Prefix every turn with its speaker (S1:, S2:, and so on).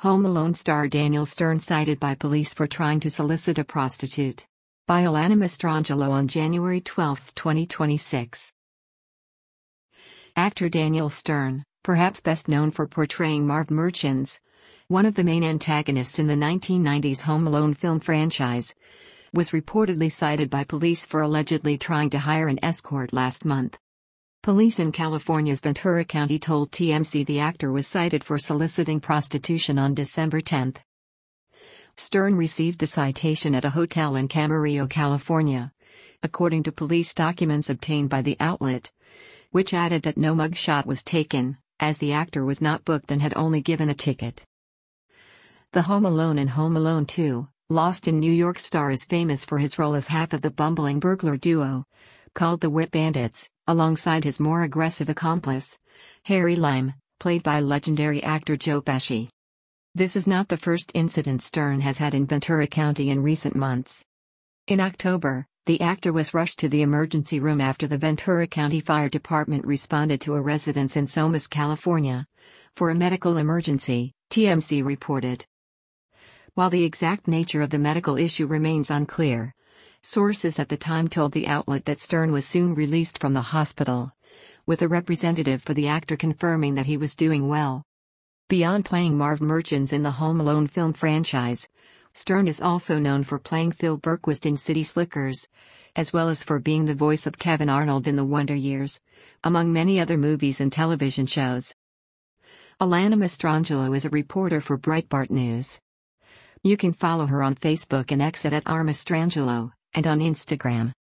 S1: Home Alone star Daniel Stern cited by police for trying to solicit a prostitute. By Alana Mastrangelo on January 12, 2026. Actor Daniel Stern, perhaps best known for portraying Marv Merchants, one of the main antagonists in the 1990s Home Alone film franchise, was reportedly cited by police for allegedly trying to hire an escort last month. Police in California's Ventura County told TMZ the actor was cited for soliciting prostitution on December 10. Stern received the citation at a hotel in Camarillo, California, according to police documents obtained by the outlet, which added that no mugshot was taken, as the actor was not booked and had only given a ticket. The Home Alone and Home Alone 2, Lost in New York star is famous for his role as half of the bumbling burglar duo, called the Whip Bandits, alongside his more aggressive accomplice, Harry Lime, played by legendary actor Joe Pesci. This is not the first incident Stern has had in Ventura County in recent months. In October, the actor was rushed to the emergency room after the Ventura County Fire Department responded to a residence in Somas, California, for a medical emergency, TMZ reported. While the exact nature of the medical issue remains unclear, sources at the time told the outlet that Stern was soon released from the hospital, with a representative for the actor confirming that he was doing well. Beyond playing Marv Merchants in the Home Alone film franchise, Stern is also known for playing Phil Berquist in City Slickers, as well as for being the voice of Kevin Arnold in The Wonder Years, among many other movies and television shows. Alana Mastrangelo is a reporter for Breitbart News. You can follow her on Facebook and X at @rmastrangelo, and on Instagram.